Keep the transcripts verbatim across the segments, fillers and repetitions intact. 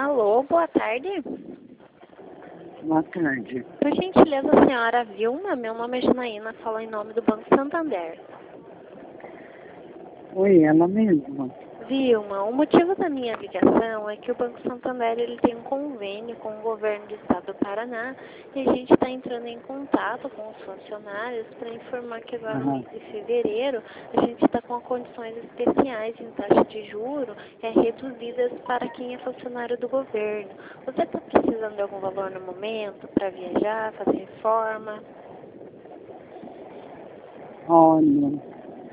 Alô, boa tarde. Boa tarde. Por gentileza, a senhora Vilma? Meu nome é Janaína, falo em nome do Banco Santander. Oi, ela mesma. Vilma, o motivo da minha ligação é que o Banco Santander ele tem um convênio com o governo do estado do Paraná e a gente está entrando em contato com os funcionários para informar que agora no Uhum. mês de fevereiro a gente está com condições especiais em taxa de juro é, reduzidas para quem é funcionário do governo. Você está precisando de algum valor no momento para viajar, fazer reforma? Olha,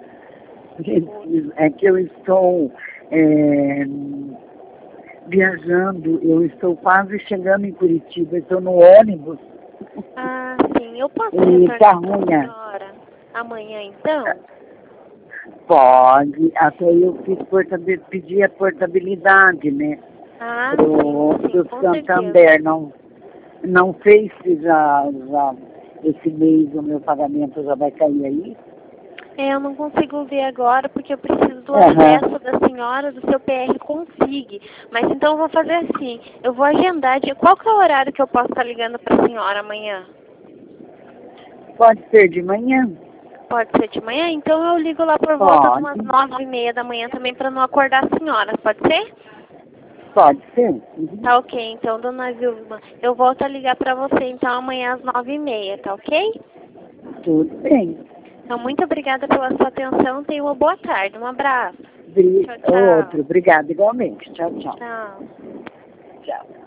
é que eu estou é, viajando, eu estou quase chegando em Curitiba, estou no ônibus. Ah, sim. Eu posso E retornar tá para a ruim. senhora amanhã, então? Pode, até eu fiz portabil, pedi a portabilidade, né? Ah, Pro, sim, sim, pro com certeza. Santander, não, não fez se já, já esse mês o meu pagamento já vai cair aí? É, eu não consigo ver agora porque eu preciso do Uhum. acesso da senhora do seu P R Config. Mas então eu vou fazer assim, eu vou agendar. De, qual que é o horário que eu posso estar ligando para a senhora amanhã? Pode ser de manhã? Pode ser de manhã? Então eu ligo lá por volta de umas Pode, nove e meia da manhã também para não acordar a senhora. Pode ser? pode ser. Uhum. Tá ok, então, dona Vilma, eu volto a ligar para você então amanhã às nove e meia, tá ok? Tudo bem. Então, muito obrigada pela sua atenção. Tenha uma boa tarde. Um abraço. Bri- Tchau, tchau. Outro, obrigada igualmente. Tchau, tchau. Tchau. Tchau.